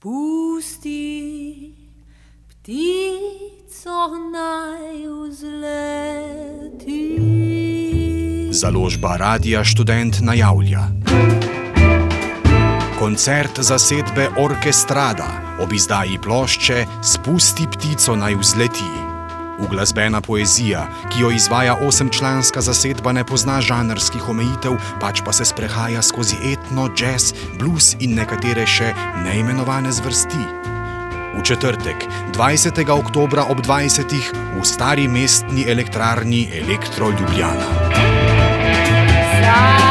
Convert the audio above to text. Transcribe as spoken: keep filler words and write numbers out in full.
Spusti ptico naj vzleti. Založba Radia Študent najavlja koncert zasedbe Orkestrada ob izdaji plošče Spusti ptico naj vzleti. Uglasbena poezija, ki jo izvaja osemčlanska zasedba, ne pozna žanrskih omejitev, pač pa se sprehaja skozi etno, jazz, blues in nekatere še neimenovane zvrsti. V četrtek, dvajsetega oktobra ob dvajsetih v stari mestni elektrarni Elektro Ljubljana.